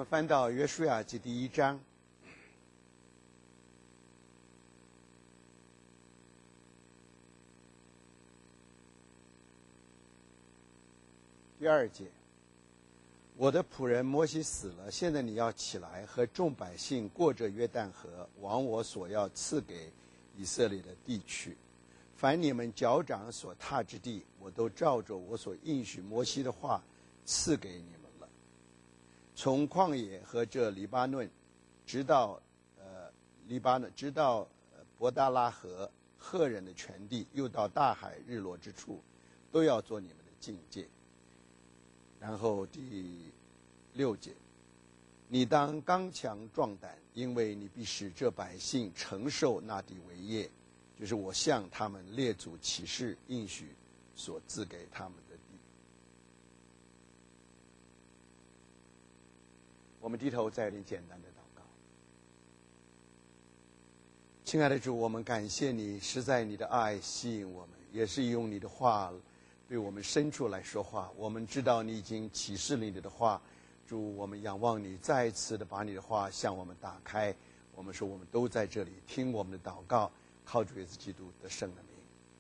翻到约书亚记第1章第2节，我的仆人摩西死了，现在你要起来，和众百姓过着约旦河，往我所要赐给以色列的地去。凡你们脚掌所踏之地，我都照着我所应许摩西的话赐给你们了。从旷野和这黎巴嫩，直到伯大拉河赫人的全地，又到大海日落之处，都要做你们的境界。然后第6节，你当刚强壮胆，因为你必使这百姓承受那地为业，就是我向他们列祖起誓应许所赐给他们的地。我们低头再点简单的祷告。亲爱的主，我们感谢你，实在你的爱吸引我们，也是用你的话对我们深处来说话。我们知道你已经启示了你的话，主，我们仰望你再一次的把你的话向我们打开。我们说我们都在这里听我们的祷告，靠主耶稣基督的圣的名。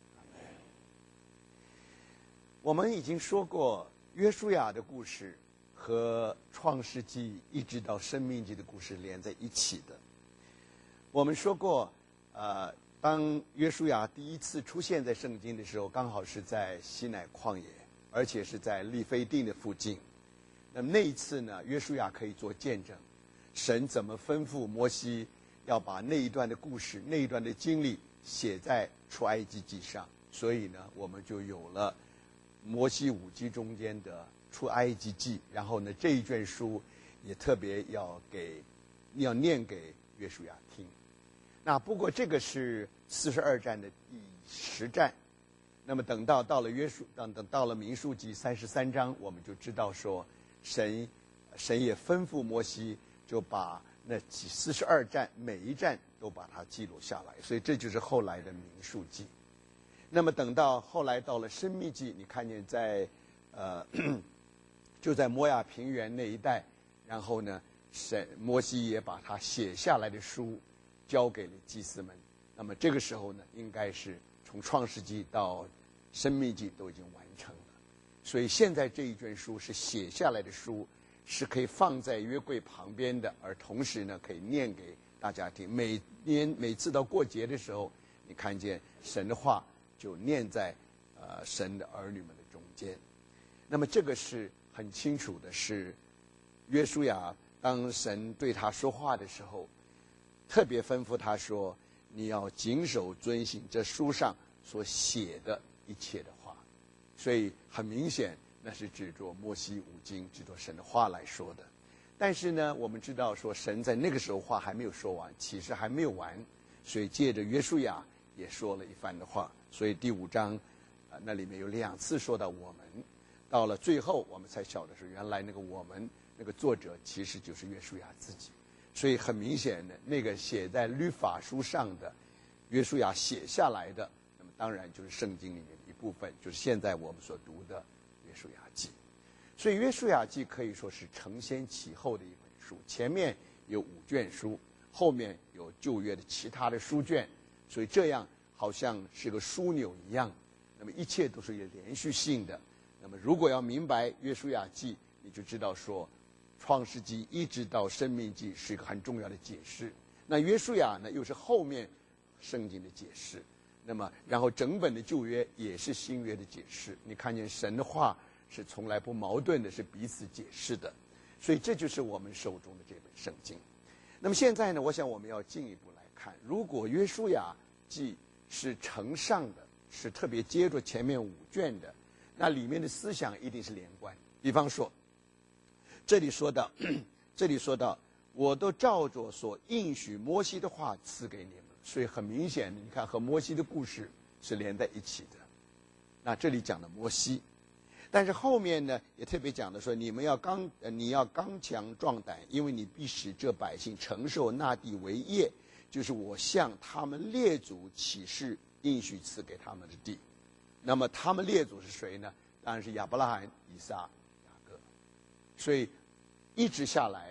我们已经说过约书亚的故事和创世纪一直到申命记的故事连在一起的。我们说过当约书亚第一次出现在圣经的时候，刚好是在西乃旷野，而且是在利非定的附近。那么那一次呢，约书亚可以做见证，神怎么吩咐摩西要把那一段的故事、那一段的经历写在出埃及记上。所以呢，我们就有了摩西5记中间的出埃及记。然后呢，这一卷书也特别要念给约书亚听。那不过这个是42战的第10战，那么等到了民数记33章，我们就知道说神也吩咐摩西，就把那42战每一战都把它记录下来，所以这就是后来的民数记。那么等到后来到了申命记，你看见就在摩亚平原那一带，然后呢摩西也把他写下来的书交给了祭司们。那么这个时候呢，应该是从创世纪到申命记都已经完成了。所以现在这一卷书是写下来的书，是可以放在约柜旁边的，而同时呢可以念给大家听。每次到过节的时候，你看见神的话就念在神的儿女们的中间。那么这个是很清楚的，是约书亚当神对他说话的时候，特别吩咐他说，你要谨守遵行这书上所写的一切的话。所以很明显那是指着摩西5经，指着神的话来说的。但是呢，我们知道说神在那个时候话还没有说完，启示还没有完，所以借着约书亚也说了一番的话。所以第5章那里面有2次说到我们，到了最后我们才晓得说原来那个我们那个作者其实就是约书亚自己。所以很明显的，那个写在律法书上的约书亚写下来的，那么当然就是圣经里面的一部分，就是现在我们所读的约书亚记。所以约书亚记可以说是承先启后的一本书，前面有5卷书，后面有旧约的其他的书卷，所以这样好像是个枢纽一样。那么一切都是有连续性的。那么如果要明白约书亚记，你就知道说创世纪一直到申命记是一个很重要的解释。那约书亚呢，又是后面圣经的解释。那么然后整本的旧约也是新约的解释。你看见神的话是从来不矛盾的，是彼此解释的。所以这就是我们手中的这本圣经。那么现在呢，我想我们要进一步来看，如果约书亚记是承上的，是特别接着前面5卷的，那里面的思想一定是连贯。比方说这里说到我都照着所应许摩西的话赐给你们。所以很明显的，你看和摩西的故事是连在一起的。那这里讲的摩西，但是后面呢也特别讲的说，你要刚强壮胆，因为你必使这百姓承受那地为业，就是我向他们列祖起誓应许赐给他们的地。那么他们列祖是谁呢？当然是亚伯拉罕、以撒、雅各。所以一直下来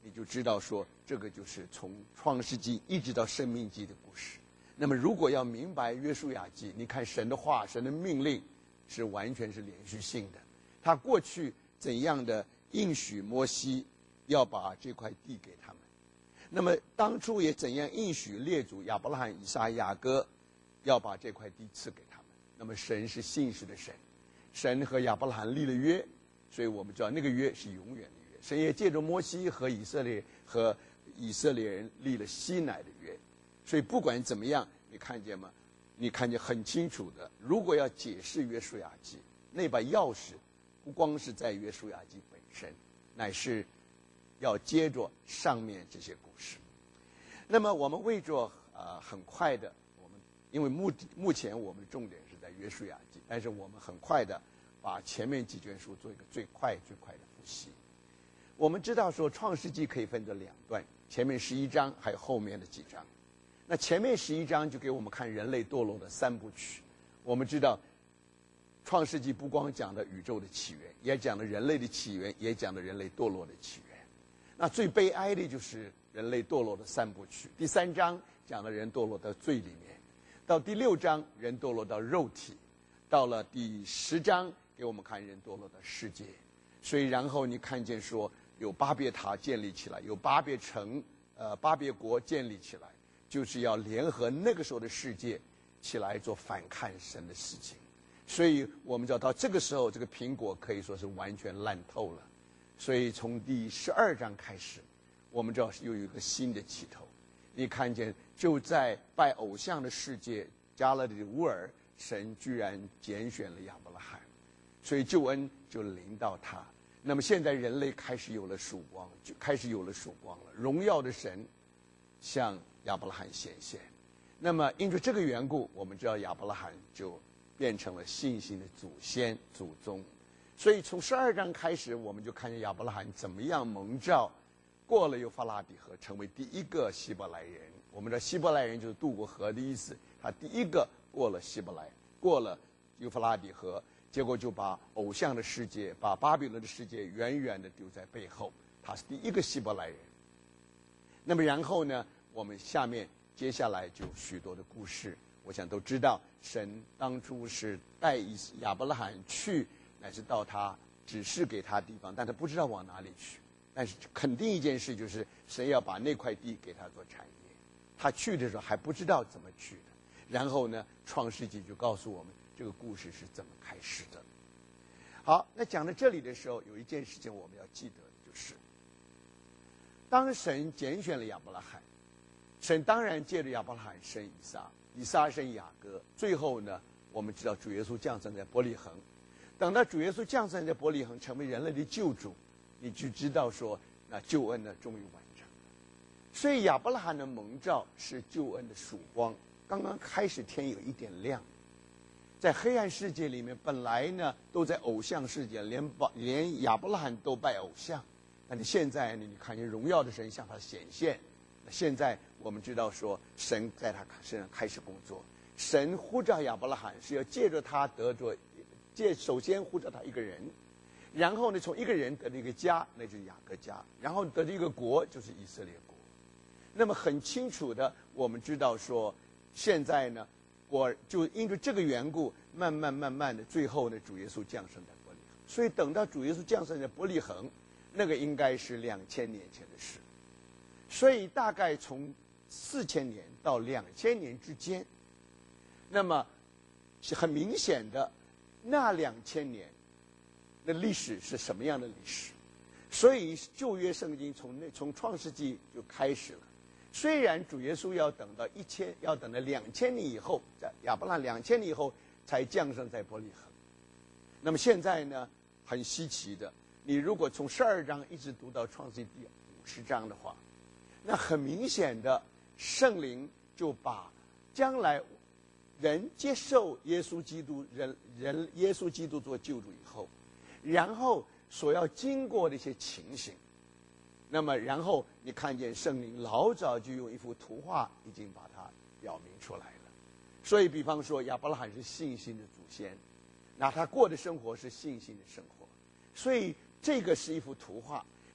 你就知道说这个就是从创世纪一直到申命记的故事。那么如果要明白约书亚记，你看神的话，神的命令是完全是连续性的。他过去怎样的应许摩西要把这块地给他们，那么当初也怎样应许列祖亚伯拉罕、以撒、雅各要把这块地赐给他们。那么神是信实的神，神和亚伯拉罕立了约，所以我们知道那个约是永远的约。神也借着摩西和以色列人立了西乃的约。所以不管怎么样，你看见吗？你看见很清楚的。如果要解释约书亚记，那把钥匙不光是在约书亚记本身，乃是要接着上面这些故事。那么我们为着很快的，我们因为目前我们的重点是在约书亚记，但是我们很快的把前面几卷书做一个最快的复习。我们知道说创世纪可以分作两段，前面11章还有后面的几章。那前面11章就给我们看人类堕落的3部曲。我们知道创世纪不光讲了宇宙的起源，也讲了人类的起源，也讲了人类堕落的起源。那最悲哀的就是人类堕落的3部曲。第3章讲了人堕落到罪里面，到第6章人堕落到肉体，到了第10章给我们看人堕落到世界。所以然后你看见说有巴别塔建立起来，有巴别城巴别国建立起来，就是要联合那个时候的世界起来做反抗神的事情。所以我们知道到这个时候，这个苹果可以说是完全烂透了。所以从第12章开始，我们知道又有一个新的起头。你看见就在拜偶像的世界加勒底乌尔，神居然拣选了亚伯拉罕，所以救恩就临到他。那么现在人类开始有了曙光，就开始有了曙光了，荣耀的神向亚伯拉罕显现。那么因着这个缘故，我们知道亚伯拉罕就变成了信心的祖先祖宗。所以从12章开始，我们就看见亚伯拉罕怎么样蒙召，过了幼发拉底河，成为第一个希伯来人。我们知道希伯来人就是渡过河的意思，他第一个过了过了幼发拉底河，结果就把偶像的世界，把巴比伦的世界远远的丢在背后，他是第一个希伯来人。那么然后呢，我们接下来就许多的故事，我想都知道，神当初是带亚伯拉罕去，乃是到他指示给他地方，但他不知道往哪里去。但是肯定一件事，就是神要把那块地给他做产业。他去的时候还不知道怎么去的。然后呢，创世纪就告诉我们这个故事是怎么开始的。好，那讲到这里的时候，有一件事情我们要记得，就是当神拣选了亚伯拉罕，神当然借着亚伯拉罕生以撒，以撒生雅各，最后呢，我们知道主耶稣降生在伯利恒。等到主耶稣降生在伯利恒，成为人类的救主，你就知道说，那救恩呢终于完成了。所以亚伯拉罕的蒙召是救恩的曙光。刚刚开始天有一点亮，在黑暗世界里面，本来呢都在偶像世界，连亚伯拉罕都拜偶像。那你现在呢，你看见荣耀的神向他显现。现在我们知道说，神在他身上开始工作。神呼召亚伯拉罕是要借着他首先呼召他一个人，然后呢从一个人得了一个家，那就是雅各家，然后得了一个国，就是以色列国。那么很清楚的，我们知道说，现在呢，我就因着这个缘故，慢慢的，最后呢，主耶稣降生在伯利恒。所以等到主耶稣降生在伯利恒，那个应该是2000年前的事。所以大概从4000年到2000年之间，那么是很明显的，那2000年的历史是什么样的历史？所以旧约圣经从创世纪就开始了。虽然主耶稣要等到2000年以后，在亚伯拉罕2000年以后才降生在伯利恒。那么现在呢，很稀奇的，你如果从12章一直读到创世纪第50章的话，那很明显的，圣灵就把将来人接受耶稣基督，耶稣基督做救主以后，然后所要经过的一些情形，那么然后你看见圣灵老早就用一幅图画已经把它表明出来了。所以比方说亚伯拉罕是信心的祖先，那他过的生活是信心的生活，所以这个是一幅图画。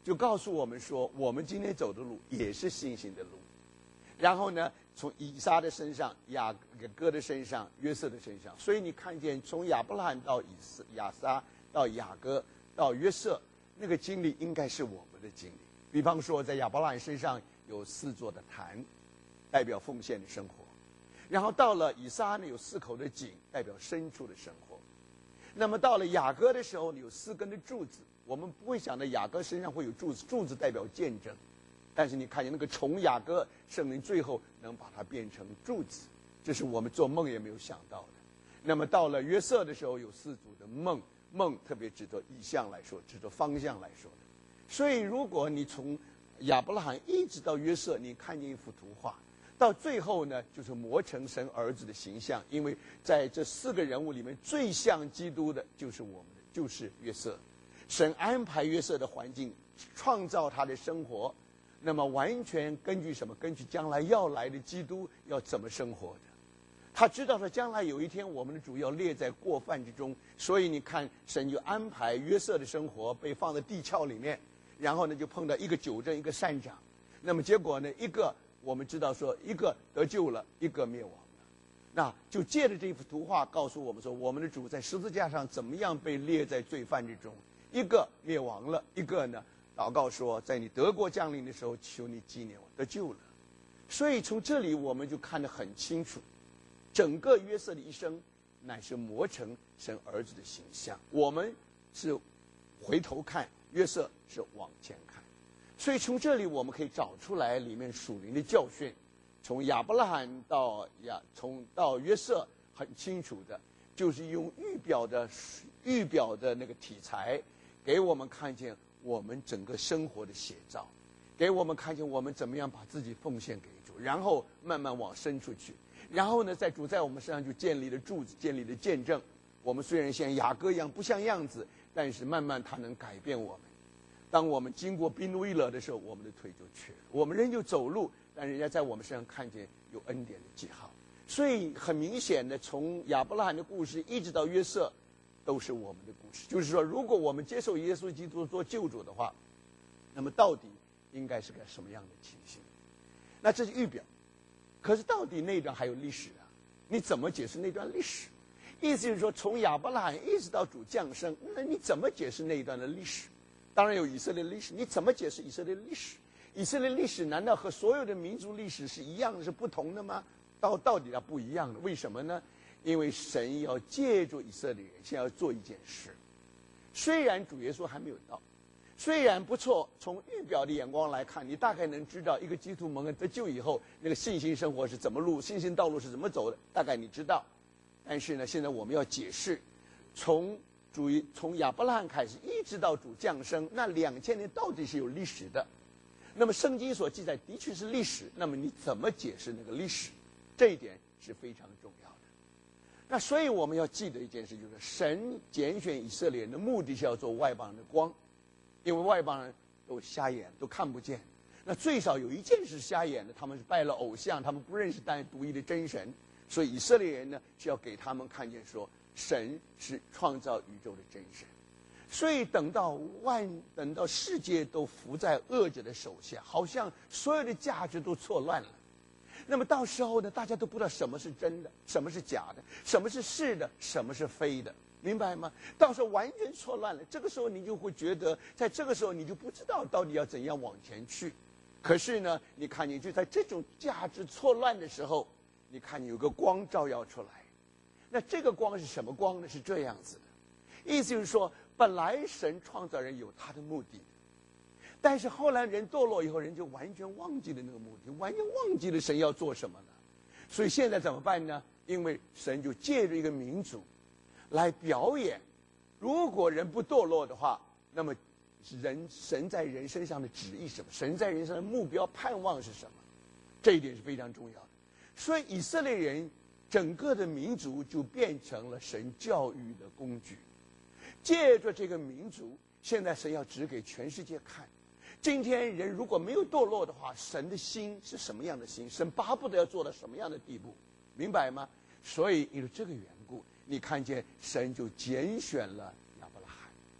就告诉我们说，我们今天走的路也是信心的路。然后呢，从以撒的身上、雅各的身上、约瑟的身上，所以你看见从亚伯拉罕到亚撒到雅各到约瑟，那个经历应该是我们的经历。比方说，在亚伯拉罕身上有4座的坛，代表奉献的生活；然后到了以撒呢，有4口的井，代表牲畜的生活。那么到了雅各的时候，有4根的柱子。我们不会想到雅各身上会有柱子，柱子代表见证。但是你看见那个从雅各，圣灵最后能把它变成柱子，这是我们做梦也没有想到的。那么到了约瑟的时候，有4组的梦，梦特别指着意象来说，指着方向来说的。所以如果你从亚伯拉罕一直到约瑟，你看见一幅图画，到最后呢，就是磨成神儿子的形象。因为在这4个人物里面，最像基督的就是我们的，就是约瑟。神安排约瑟的环境，创造他的生活，那么完全根据什么？根据将来要来的基督要怎么生活的。他知道说将来有一天我们的主要列在过犯之中，所以你看神就安排约瑟的生活被放在地壳里面，然后呢就碰到一个九正一个善长，那么结果呢一个我们知道说一个得救了，一个灭亡了。那就借着这幅图画告诉我们说，我们的主在十字架上怎么样被列在罪犯之中，一个灭亡了，一个呢祷告说在你得国降临的时候，求你纪念我，得救了。所以从这里我们就看得很清楚，整个约瑟的一生乃是磨成神儿子的形象。我们是回头看，约瑟是往前看。所以从这里我们可以找出来里面属灵的教训。从亚伯拉罕到约瑟，很清楚的就是用预表的那个题材，给我们看见我们整个生活的写照，给我们看见我们怎么样把自己奉献给主，然后慢慢往深处去。然后呢，在主在我们身上就建立了柱子，建立了见证。我们虽然像雅各一样不像样子，但是慢慢他能改变我们。当我们经过宾路伊勒的时候，我们的腿就瘸了，我们仍旧走路，但人家在我们身上看见有恩典的记号。所以很明显的，从亚伯拉罕的故事一直到约瑟，都是我们的故事。就是说，如果我们接受耶稣基督做救主的话，那么到底应该是个什么样的情形？那这是预表。可是到底那段还有历史啊？你怎么解释那段历史？意思就是说，从亚伯拉罕一直到主降生，那你怎么解释那一段的历史？当然有以色列历史，你怎么解释以色列历史？以色列历史难道和所有的民族历史是一样的，是不同的吗？到底它不一样的，为什么呢？因为神要借助以色列人，先要做一件事。虽然主耶稣还没有到，虽然不错，从预表的眼光来看，你大概能知道一个基督徒蒙恩得救以后，那个信心生活是怎么信心道路是怎么走的，大概你知道。但是呢，现在我们要解释，从亚伯拉罕开始一直到主降生，那2000年到底是有历史的。那么圣经所记载的确是历史，那么你怎么解释那个历史？这一点是非常重要的。那所以我们要记得一件事，就是神拣选以色列人的目的是要做外邦人的光，因为外邦人都瞎眼，都看不见。那最少有一件是瞎眼的，他们是拜了偶像，他们不认识独一的真神。所以以色列人呢，是要给他们看见说，神是创造宇宙的真神。所以等到世界都伏在恶者的手下，好像所有的价值都错乱了。那么到时候呢，大家都不知道什么是真的，什么是假的，什么是是的，什么是非的，明白吗？到时候完全错乱了。这个时候你就会觉得，在这个时候你就不知道到底要怎样往前去。可是呢，你看你就在这种价值错乱的时候，你看有个光照耀出来。那这个光是什么光呢？是这样子的，意思就是说，本来神创造人有他的目的，但是后来人堕落以后，人就完全忘记了那个目的，完全忘记了神要做什么了。所以现在怎么办呢？因为神就借着一个民族来表演，如果人不堕落的话，那么神在人身上的旨意是什么？神在人身上的目标盼望是什么？这一点是非常重要的。所以以色列人整个的民族就变成了神教育的工具。借着这个民族，现在神要指给全世界看，今天人如果没有堕落的话，神的心是什么样的心？神巴不得要做到什么样的地步？明白吗？所以因为这个缘故，你看见神就拣选了亚伯拉罕。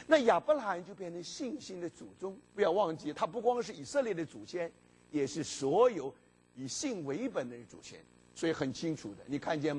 那亚伯拉罕就变成信心的祖宗。不要忘记，他不光是以色列的祖先，也是所有以信为本的祖先。所以很清楚的，你看见